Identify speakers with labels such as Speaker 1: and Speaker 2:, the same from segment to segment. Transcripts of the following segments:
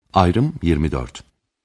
Speaker 1: Ayrım 24.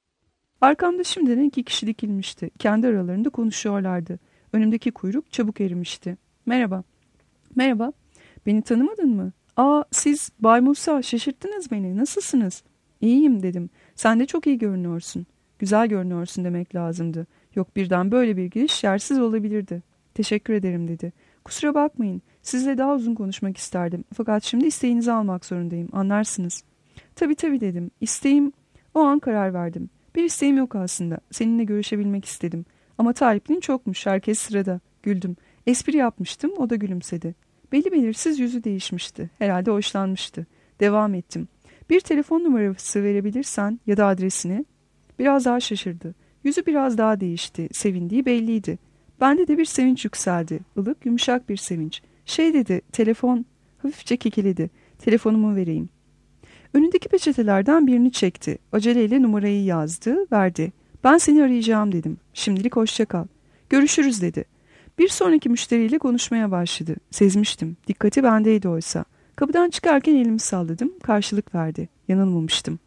Speaker 2: Arkamda şimdiden 2 kişi dikilmişti. Kendi aralarında konuşuyorlardı. Önümdeki kuyruk çabuk erimişti. Merhaba. Merhaba. Beni tanımadın mı? Siz Bay Musa, şaşırttınız beni. Nasılsınız? İyiyim dedim. Sen de çok iyi görünüyorsun. Güzel görünüyorsun demek lazımdı. Yok, birden böyle bir giriş yersiz olabilirdi. Teşekkür ederim dedi. Kusura bakmayın. Sizle daha uzun konuşmak isterdim. Fakat şimdi isteğinizi almak zorundayım. Anlarsınız. Tabii dedim. İsteğim... O an karar verdim. Bir isteğim yok aslında. Seninle görüşebilmek istedim. Ama taliplin çokmuş. Herkes sırada. Güldüm. Espri yapmıştım. O da gülümsedi. Belli belirsiz yüzü değişmişti. Herhalde hoşlanmıştı. Devam ettim. Bir telefon numarası verebilirsen ya da adresini. Biraz daha şaşırdı. Yüzü biraz daha değişti. Sevindiği belliydi. Bende de bir sevinç yükseldi. Ilık, yumuşak bir sevinç. Dedi, telefon. Hafifçe kekeledi. Telefonumu vereyim. Önündeki peçetelerden birini çekti. Aceleyle numarayı yazdı, verdi. Ben seni arayacağım dedim. Şimdilik hoşça kal. Görüşürüz dedi. Bir sonraki müşteriyle konuşmaya başladı. Sezmiştim. Dikkati bendeydi oysa. Kapıdan çıkarken elimi salladım. Karşılık verdi. Yanılmamıştım.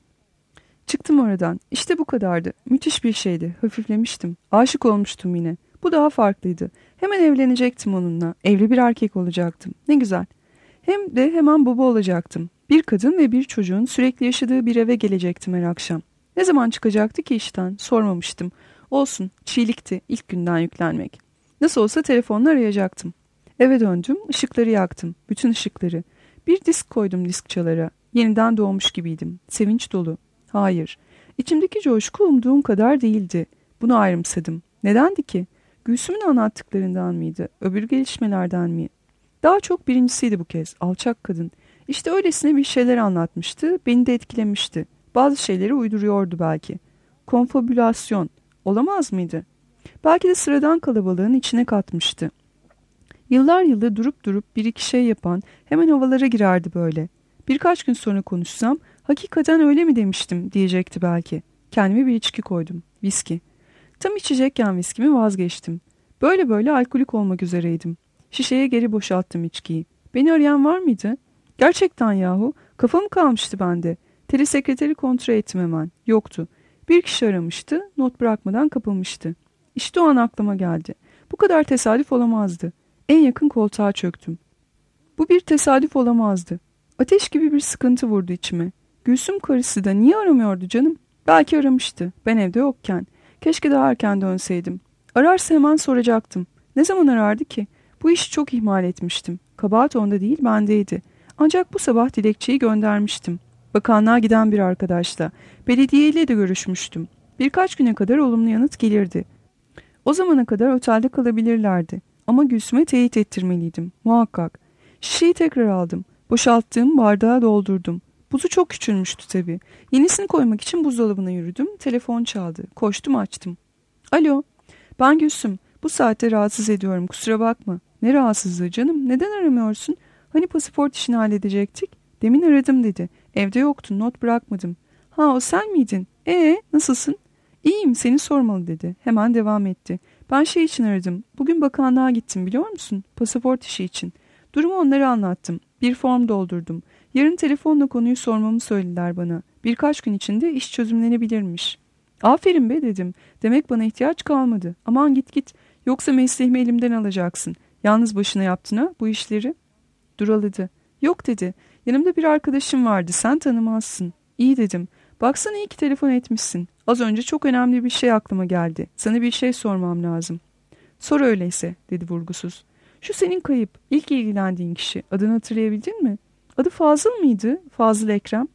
Speaker 2: Çıktım oradan. İşte bu kadardı. Müthiş bir şeydi. Hafiflemiştim. Aşık olmuştum yine. Bu daha farklıydı. Hemen evlenecektim onunla. Evli bir erkek olacaktım. Ne güzel. Hem de hemen baba olacaktım. Bir kadın ve bir çocuğun sürekli yaşadığı bir eve gelecektim her akşam. Ne zaman çıkacaktı ki işten? Sormamıştım. Olsun, çiğlikti ilk günden yüklenmek. Nasıl olsa telefonla arayacaktım. Eve döndüm, ışıkları yaktım. Bütün ışıkları. Bir disk koydum diskçalara. Yeniden doğmuş gibiydim. Sevinç dolu. Hayır. İçimdeki coşku umduğum kadar değildi. Bunu ayrımsadım. Nedendi ki? Gülsüm'ün anlattıklarından mıydı? Öbür gelişmelerden mi? Daha çok birincisiydi bu kez. Alçak kadın. İşte öylesine bir şeyler anlatmıştı. Beni de etkilemişti. Bazı şeyleri uyduruyordu belki. Konfabülasyon. Olamaz mıydı? Belki de sıradan kalabalığın içine katmıştı. Yıllar yılı durup bir iki şey yapan hemen havalara girerdi böyle. Birkaç gün sonra konuşsam hakikaten öyle mi demiştim diyecekti belki. Kendime bir içki koydum. Viski. Tam içecekken viskimi vazgeçtim. Böyle alkolik olmak üzereydim. Şişeye geri boşalttım içkiyi. Beni arayan var mıydı? Gerçekten yahu. Kafam kalmıştı bende. Telesekreteri kontrol ettim hemen. Yoktu. Bir kişi aramıştı. Not bırakmadan kapılmıştı. İşte o an aklıma geldi. Bu kadar tesadüf olamazdı. En yakın koltuğa çöktüm. Bu bir tesadüf olamazdı. Ateş gibi bir sıkıntı vurdu içime. Gülsüm karısı da niye aramıyordu canım? Belki aramıştı. Ben evde yokken. Keşke daha erken dönseydim. Ararsa hemen soracaktım. Ne zaman arardı ki? Bu işi çok ihmal etmiştim. Kabahat onda değil, bendeydi. Ancak bu sabah dilekçeyi göndermiştim. Bakanlığa giden bir arkadaşla. Belediyeyle de görüşmüştüm. Birkaç güne kadar olumlu yanıt gelirdi. O zamana kadar otelde kalabilirlerdi. Ama Gülsüm'e teyit ettirmeliydim. Muhakkak. Şişeyi tekrar aldım. Boşalttığım bardağı doldurdum. Buzu çok küçülmüştü tabii. Yenisini koymak için buzdolabına yürüdüm. Telefon çaldı. Koştum açtım. Alo. Ben Gülsüm. Bu saatte rahatsız ediyorum. Kusura bakma. Ne rahatsızlığı canım? Neden aramıyorsun? Hani pasaport işini halledecektik? Demin aradım dedi. Evde yoktun. Not bırakmadım. Ha, o sen miydin? Nasılsın? İyiyim, seni sormalı dedi. Hemen devam etti. Ben şey için aradım. Bugün bakanlığa gittim biliyor musun? Pasaport işi için. Durumu onlara anlattım. Bir form doldurdum. Yarın telefonla konuyu sormamı söylediler bana. Birkaç gün içinde iş çözümlenebilirmiş. Aferin be dedim. Demek bana ihtiyaç kalmadı. Aman git. Yoksa mesleğimi elimden alacaksın. Yalnız başına yaptın ha bu işleri. Duraladı. Yok dedi. Yanımda bir arkadaşım vardı. Sen tanımazsın. İyi dedim. Baksana iyi ki telefon etmişsin. Az önce çok önemli bir şey aklıma geldi. Sana bir şey sormam lazım. Sor öyleyse dedi vurgusuz. Şu senin kayıp, ilk ilgilendiğin kişi. Adını hatırlayabildin mi? Adı Fazıl mıydı? Fazıl Ekrem.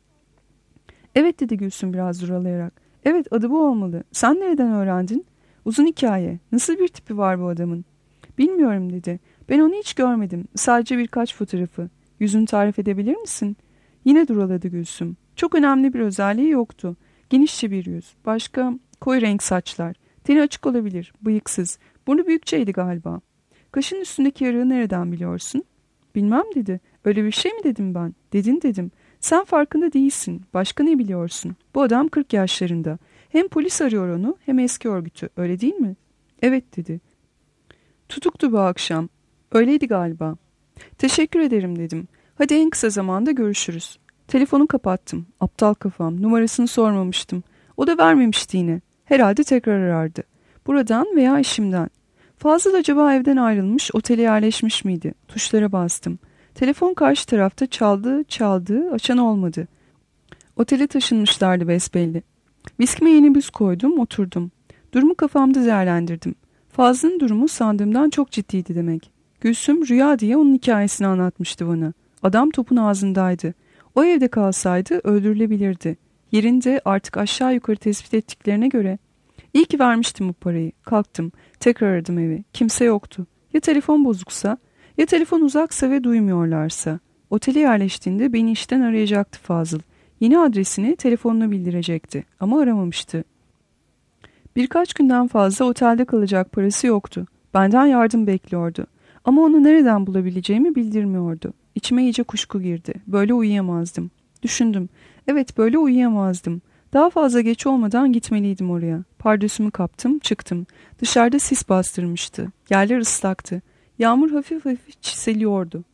Speaker 2: Evet dedi Gülsüm biraz duralayarak. Evet, adı bu olmalı. Sen nereden öğrendin? Uzun hikaye. Nasıl bir tipi var bu adamın? Bilmiyorum dedi. Ben onu hiç görmedim. Sadece birkaç fotoğrafı. Yüzünü tarif edebilir misin? Yine duraladı Gülsüm. Çok önemli bir özelliği yoktu. Genişçe bir yüz. Başka koyu renk saçlar. Teni açık olabilir. Bıyıksız. Burnu büyükçeydi galiba. Kaşın üstündeki yarığı nereden biliyorsun? Bilmem dedi. Öyle bir şey mi dedim ben? Dedin dedim. Sen farkında değilsin. Başka ne biliyorsun? Bu adam 40 yaşlarında. Hem polis arıyor onu hem eski örgütü. Öyle değil mi? Evet dedi. Tutuktu bu akşam. Öyleydi galiba. Teşekkür ederim dedim. Hadi en kısa zamanda görüşürüz. Telefonu kapattım. Aptal kafam. Numarasını sormamıştım. O da vermemişti yine. Herhalde tekrar arardı. Buradan veya işimden. Fazıl acaba evden ayrılmış, otele yerleşmiş miydi? Tuşlara bastım. Telefon karşı tarafta çaldı, açan olmadı. Otele taşınmışlardı besbelli. Viskime yeni buz koydum, oturdum. Durumu kafamda değerlendirdim. Fazıl'ın durumu sandığımdan çok ciddiydi demek. Gülsüm rüya diye onun hikayesini anlatmıştı bana. Adam topun ağzındaydı. O evde kalsaydı öldürülebilirdi. Yerinde artık aşağı yukarı tespit ettiklerine göre. İyi ki vermiştim bu parayı. Kalktım. Tekrar aradım evi. Kimse yoktu. Ya telefon bozuksa, ya telefon uzaksa ve duymuyorlarsa. Otele yerleştiğinde beni işten arayacaktı Fazıl. Yeni adresini telefonuna bildirecekti ama aramamıştı. Birkaç günden fazla otelde kalacak parası yoktu. Benden yardım bekliyordu. Ama onu nereden bulabileceğimi bildirmiyordu. İçime iyice kuşku girdi. Böyle uyuyamazdım. Düşündüm. Evet, böyle uyuyamazdım. Daha fazla geç olmadan gitmeliydim oraya. Pardösümü kaptım, çıktım. Dışarıda sis bastırmıştı. Yerler ıslaktı. Yağmur hafif hafif çiseliyordu.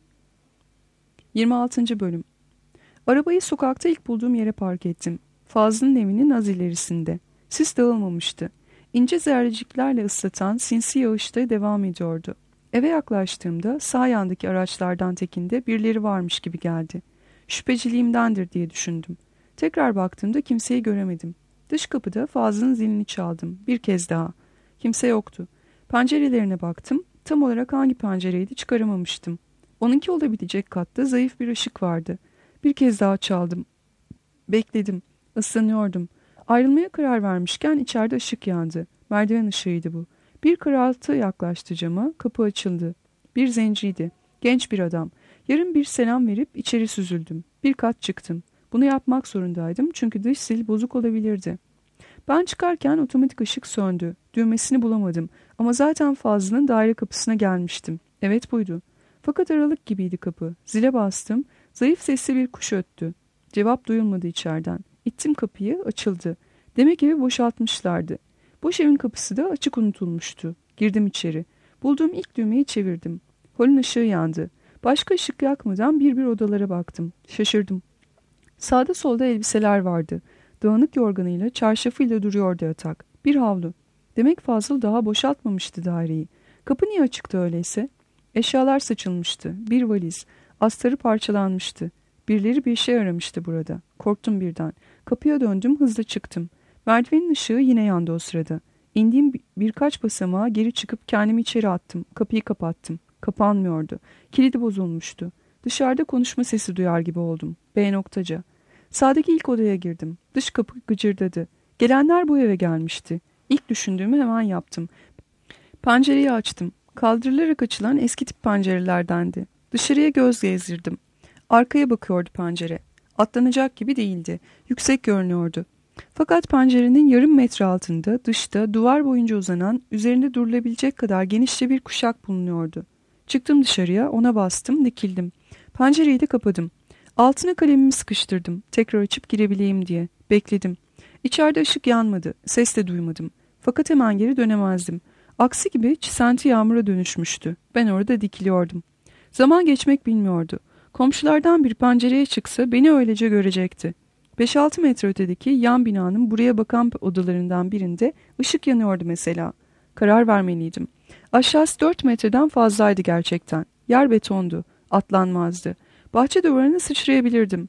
Speaker 2: 26. Bölüm. Arabayı sokakta ilk bulduğum yere park ettim. Fazıl'ın evinin az ilerisinde. Sis dağılmamıştı. İnce zerreciklerle ıslatan sinsi yağışta devam ediyordu. Eve yaklaştığımda sağ yandaki araçlardan tekinde birileri varmış gibi geldi. Şüpheciliğimdendir diye düşündüm. Tekrar baktığımda kimseyi göremedim. Dış kapıda Fazıl'ın zilini çaldım. Bir kez daha. Kimse yoktu. Pencerelerine baktım. Tam olarak hangi pencereydi çıkaramamıştım. Onunki olabilecek katta zayıf bir ışık vardı. Bir kez daha çaldım. Bekledim. Islanıyordum. Ayrılmaya karar vermişken içeride ışık yandı. Merdiven ışığıydı bu. Bir karaltı yaklaştı cama. Kapı açıldı. Bir zenciydi. Genç bir adam. Yarın bir selam verip içeri süzüldüm. Bir kat çıktım. Bunu yapmak zorundaydım çünkü dış sil bozuk olabilirdi. Ben çıkarken otomatik ışık söndü. Düğmesini bulamadım ama zaten Fazıl'ın daire kapısına gelmiştim. Evet, buydu. Fakat aralık gibiydi kapı. Zile bastım. Zayıf sesli bir kuş öttü. Cevap duyulmadı içeriden. İttim kapıyı, açıldı. Demek evi boşaltmışlardı. Boş evin kapısı da açık unutulmuştu. Girdim içeri. Bulduğum ilk düğmeyi çevirdim. Holün ışığı yandı. Başka ışık yakmadan bir odalara baktım. Şaşırdım. Sağda solda elbiseler vardı. Dağınık yorganıyla, çarşafıyla duruyordu yatak. Bir havlu. Demek Fazıl daha boşaltmamıştı daireyi. Kapı niye açıktı öyleyse? Eşyalar saçılmıştı. Bir valiz. Astarı parçalanmıştı. Birileri bir şey aramıştı burada. Korktum birden. Kapıya döndüm, hızla çıktım. Merdivenin ışığı yine yandı o sırada. İndiğim birkaç basamağa geri çıkıp kendimi içeri attım. Kapıyı kapattım. Kapanmıyordu. Kilidi bozulmuştu. Dışarıda konuşma sesi duyar gibi oldum. B noktaca. Sağdaki ilk odaya girdim. Dış kapı gıcırdadı. Gelenler bu eve gelmişti. İlk düşündüğümü hemen yaptım. Pencereyi açtım. Kaldırılarak açılan eski tip pencerelerdendi. Dışarıya göz gezdirdim. Arkaya bakıyordu pencere. Atlanacak gibi değildi. Yüksek görünüyordu. Fakat pencerenin yarım metre altında, dışta, duvar boyunca uzanan, üzerinde durulabilecek kadar genişçe bir kuşak bulunuyordu. Çıktım dışarıya, ona bastım, dikildim. Pencereyi de kapadım. Altına kalemimi sıkıştırdım. Tekrar açıp girebileyim diye. Bekledim. İçeride ışık yanmadı. Ses de duymadım. Fakat hemen geri dönemezdim. Aksi gibi çisenti yağmura dönüşmüştü. Ben orada dikiliyordum. Zaman geçmek bilmiyordu. Komşulardan bir pencereye çıksa beni öylece görecekti. 5-6 metre ötedeki yan binanın buraya bakan odalarından birinde ışık yanıyordu mesela. Karar vermeliydim. Aşağısı 4 metreden fazlaydı gerçekten. Yer betondu. Atlanmazdı. Bahçe duvarına sıçrayabilirdim.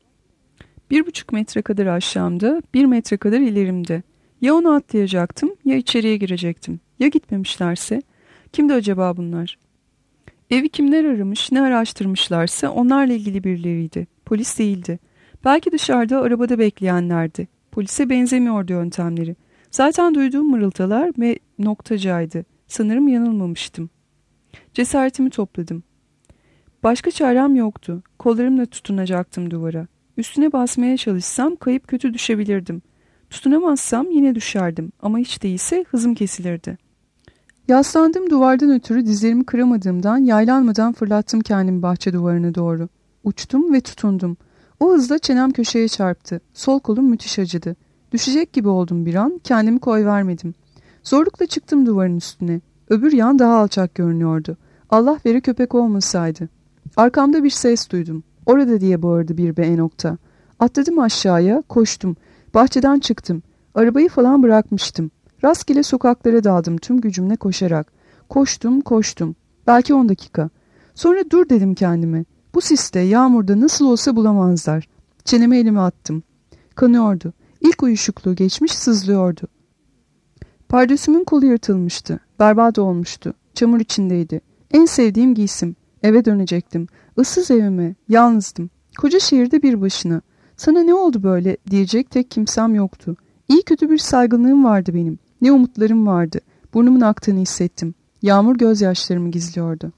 Speaker 2: 1,5 metre kadar aşağımda, 1 metre kadar ilerimde. Ya onu atlayacaktım ya içeriye girecektim. Ya gitmemişlerse? Kimdi acaba bunlar? Evi kimler aramış, ne araştırmışlarsa onlarla ilgili birileriydi. Polis değildi. Belki dışarıda arabada bekleyenlerdi. Polise benzemiyordu yöntemleri. Zaten duyduğum mırıltılar ve noktacaydı. Sanırım yanılmamıştım. Cesaretimi topladım. Başka çarem yoktu. Kollarımla tutunacaktım duvara. Üstüne basmaya çalışsam kayıp kötü düşebilirdim. Tutunamazsam yine düşerdim ama hiç değilse hızım kesilirdi. Yaslandığım duvardan ötürü dizlerimi kıramadığımdan yaylanmadan fırlattım kendimi bahçe duvarına doğru. Uçtum ve tutundum. O hızla çenem köşeye çarptı. Sol kolum müthiş acıdı. Düşecek gibi oldum bir an, kendimi koyvermedim. Zorlukla çıktım duvarın üstüne. Öbür yan daha alçak görünüyordu. Allah veri köpek olmasaydı. Arkamda bir ses duydum. Orada diye bağırdı bir B nokta. Atladım aşağıya, koştum. Bahçeden çıktım. Arabayı falan bırakmıştım. Rastgele sokaklara daldım tüm gücümle koşarak. Koştum. Belki 10 dakika. Sonra dur dedim kendime. Bu siste, yağmurda nasıl olsa bulamazlar. Çeneme elimi attım. Kanıyordu. İlk uyuşukluğu geçmiş, sızlıyordu. Pardösümün kolu yırtılmıştı. Berbat olmuştu. Çamur içindeydi. En sevdiğim giysim. Eve dönecektim. Issız evime. Yalnızdım. Koca şehirde bir başına. Sana ne oldu böyle diyecek tek kimsem yoktu. İyi kötü bir saygınlığım vardı benim. Ne umutlarım vardı. Burnumun aktığını hissettim. Yağmur gözyaşlarımı gizliyordu.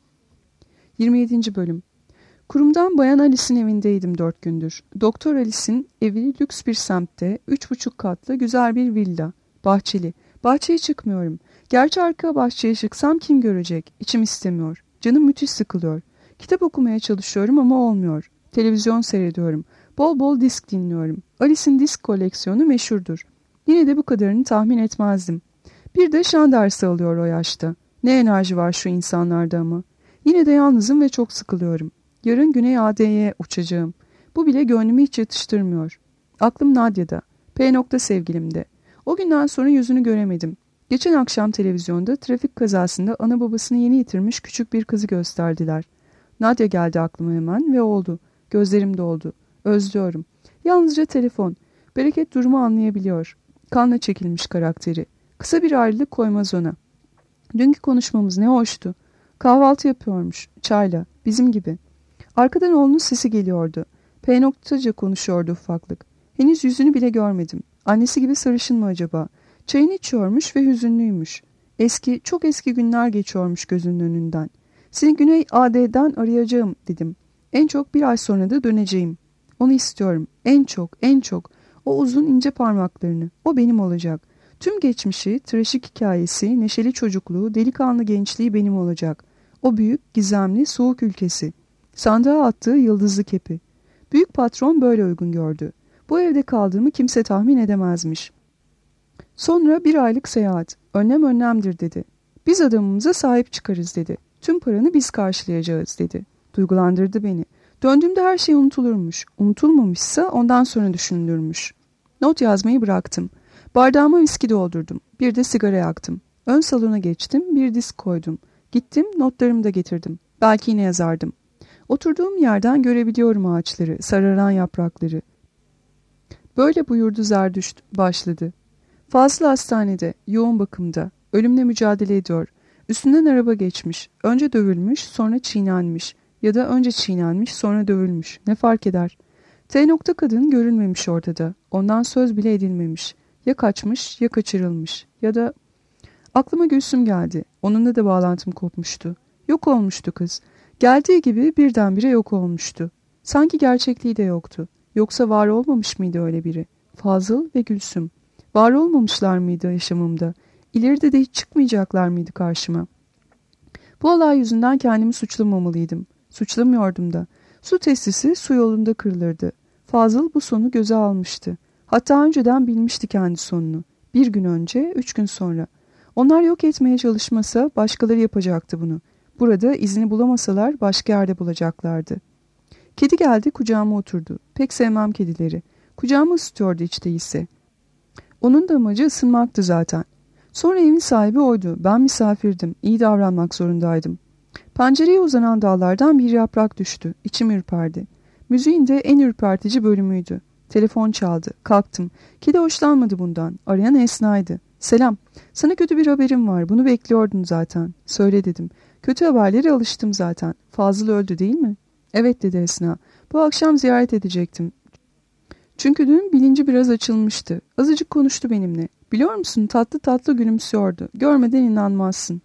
Speaker 2: 27. Bölüm. Kurumdan Bayan Alice'in evindeydim 4 gündür. Doktor Alice'in evi lüks bir semtte, 3,5 katlı güzel bir villa. Bahçeli. Bahçeye çıkmıyorum. Gerçi arka bahçeye çıksam kim görecek? İçim istemiyor. Canım müthiş sıkılıyor. Kitap okumaya çalışıyorum ama olmuyor. Televizyon seyrediyorum. Bol bol disk dinliyorum. Alice'in disk koleksiyonu meşhurdur. Yine de bu kadarını tahmin etmezdim. Bir de şan dersi alıyor o yaşta. Ne enerji var şu insanlarda ama. Yine de yalnızım ve çok sıkılıyorum. Yarın Güney AD'ye uçacağım. Bu bile gönlümü hiç yatıştırmıyor. Aklım Nadia'da. P. sevgilimde. O günden sonra yüzünü göremedim. Geçen akşam televizyonda trafik kazasında ana babasını yeni yitirmiş küçük bir kızı gösterdiler. Nadia geldi aklıma hemen ve oldu. Gözlerim doldu. Özlüyorum. Yalnızca telefon. Bereket durumu anlayabiliyor. Kanla çekilmiş karakteri. Kısa bir ayrılık koymaz ona. Dünkü konuşmamız ne hoştu. Kahvaltı yapıyormuş. Çayla. Bizim gibi. Arkadan oğlunun sesi geliyordu. P. konuşuyordu ufaklık. Henüz yüzünü bile görmedim. Annesi gibi sarışın mı acaba? Çayını içiyormuş ve hüzünlüymüş. Eski, çok eski günler geçiyormuş gözünün önünden. Seni Güney AD'den arayacağım dedim. En çok 1 ay sonra da döneceğim. Onu istiyorum. En çok. O uzun ince parmaklarını. O benim olacak. Tüm geçmişi, trajik hikayesi, neşeli çocukluğu, delikanlı gençliği benim olacak. O büyük, gizemli, soğuk ülkesi. Sandığa attığı yıldızlı kepi. Büyük patron böyle uygun gördü. Bu evde kaldığımı kimse tahmin edemezmiş. Sonra 1 aylık seyahat. Önlemdir dedi. Biz adamımıza sahip çıkarız dedi. Tüm paranı biz karşılayacağız dedi. Duygulandırdı beni. Döndüğümde her şey unutulurmuş. Unutulmamışsa ondan sonra düşünülürmüş. Not yazmayı bıraktım. Bardağıma viski doldurdum. Bir de sigara yaktım. Ön salona geçtim. Bir disk koydum. Gittim, notlarımı da getirdim. Belki yine yazardım. Oturduğum yerden görebiliyorum ağaçları, sararan yaprakları. Böyle buyurdu Zerdüşt, başladı. Fazla hastanede, yoğun bakımda, ölümle mücadele ediyor. Üstünden araba geçmiş. Önce dövülmüş, sonra çiğnenmiş. Ya da önce çiğnenmiş, sonra dövülmüş. Ne fark eder? T. kadın görülmemiş ortada. Ondan söz bile edilmemiş. Ya kaçmış, ya kaçırılmış. Ya da... Aklıma Gülsüm geldi. Onunla da bağlantım kopmuştu. Yok olmuştu kız. Geldiği gibi birdenbire yok olmuştu. Sanki gerçekliği de yoktu. Yoksa var olmamış mıydı öyle biri? Fazıl ve Gülsüm. Var olmamışlar mıydı yaşamımda? İleride de hiç çıkmayacaklar mıydı karşıma? Bu olay yüzünden kendimi suçlamamalıydım. Suçlamıyordum da. Su testisi su yolunda kırılırdı. Fazıl bu sonu göze almıştı. Hatta önceden bilmişti kendi sonunu. 1 gün önce, 3 gün sonra. Onlar yok etmeye çalışmasa başkaları yapacaktı bunu. Burada izini bulamasalar başka yerde bulacaklardı. Kedi geldi, kucağıma oturdu. Pek sevmem kedileri. Kucağımı ısıtıyordu hiç değilse. Onun da amacı ısınmaktı zaten. Sonra evin sahibi oydu. Ben misafirdim. İyi davranmak zorundaydım. Pencereye uzanan dallardan bir yaprak düştü. İçim ürperdi. Müziğin de en ürpertici bölümüydü. Telefon çaldı. Kalktım. Kedi hoşlanmadı bundan. Arayan Esna'ydı. Selam. Sana kötü bir haberim var. Bunu bekliyordun zaten. Söyle dedim. Kötü haberlere alıştım zaten. Fazıl öldü değil mi? Evet dedi Esna. Bu akşam ziyaret edecektim. Çünkü dün bilinci biraz açılmıştı. Azıcık konuştu benimle. Biliyor musun tatlı tatlı gülümsüyordu. Görmeden inanmazsın.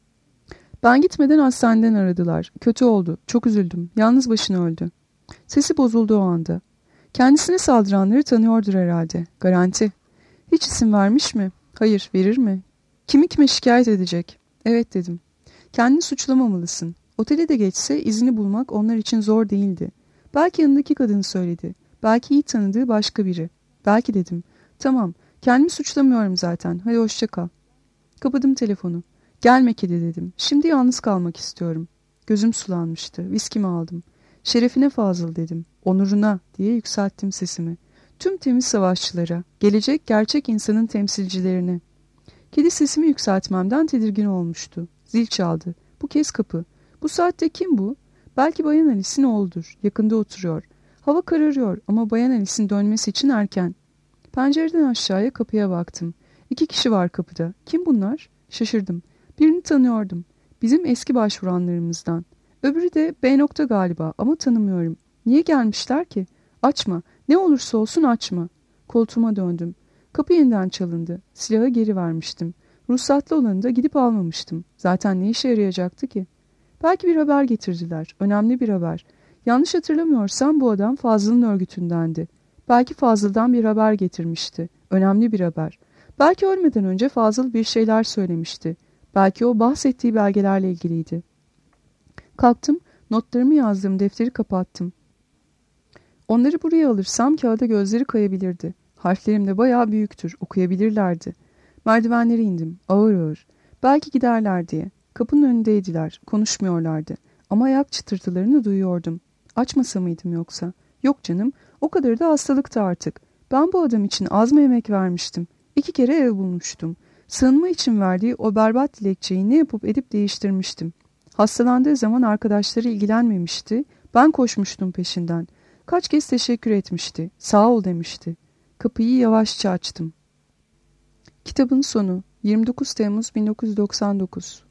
Speaker 2: Ben gitmeden hastaneden aradılar. Kötü oldu. Çok üzüldüm. Yalnız başına öldü. Sesi bozuldu o anda. Kendisine saldıranları tanıyordur herhalde. Garanti. Hiç isim vermiş mi? Hayır, verir mi? Kimi kime şikayet edecek? Evet dedim. Kendini suçlamamalısın. Otele de geçse izini bulmak onlar için zor değildi. Belki yanındaki kadın söyledi. Belki iyi tanıdığı başka biri. Belki dedim. Tamam, kendimi suçlamıyorum zaten. Hadi hoşça kal. Kapadım telefonu. Gelme kedi dedim. Şimdi yalnız kalmak istiyorum. Gözüm sulanmıştı. Viskimi aldım. Şerefine Fazıl dedim. Onuruna diye yükselttim sesimi. Tüm temiz savaşçılara, gelecek gerçek insanın temsilcilerine. Kedi sesimi yükseltmemden tedirgin olmuştu. Zil çaldı. Bu kez kapı. Bu saatte kim bu? Belki Bayan Alice'in oğludur. Yakında oturuyor. Hava kararıyor ama Bayan Alice'in dönmesi için erken. Pencereden aşağıya kapıya baktım. 2 kişi var kapıda. Kim bunlar? Şaşırdım. Birini tanıyordum. Bizim eski başvuranlarımızdan. Öbürü de B nokta galiba ama tanımıyorum. Niye gelmişler ki? Açma. Ne olursa olsun açma. Koltuğuma döndüm. Kapı yeniden çalındı. Silahı geri vermiştim. Ruhsatlı olanı da gidip almamıştım. Zaten ne işe yarayacaktı ki? Belki bir haber getirdiler. Önemli bir haber. Yanlış hatırlamıyorsam bu adam Fazıl'ın örgütündendi. Belki Fazıl'dan bir haber getirmişti. Önemli bir haber. Belki ölmeden önce Fazıl bir şeyler söylemişti. Belki o bahsettiği belgelerle ilgiliydi. Kalktım, notlarımı yazdığım defteri kapattım. Onları buraya alırsam kağıda gözleri kayabilirdi. Harflerim de bayağı büyüktür, okuyabilirlerdi. Merdivenlere indim, ağır ağır. Belki giderler diye. Kapının önündeydiler, konuşmuyorlardı. Ama ayak çıtırtılarını duyuyordum. Açmasa mıydım yoksa? Yok canım, o kadar da hastalıktı artık. Ben bu adam için az mı emek vermiştim? 2 kere ev bulmuştum. Sığınma için verdiği o berbat dilekçeyi ne yapıp edip değiştirmiştim. Hastalandığı zaman arkadaşları ilgilenmemişti. Ben koşmuştum peşinden. Kaç kez teşekkür etmişti. Sağ ol demişti. Kapıyı yavaşça açtım. Kitabın sonu 29 Temmuz 1999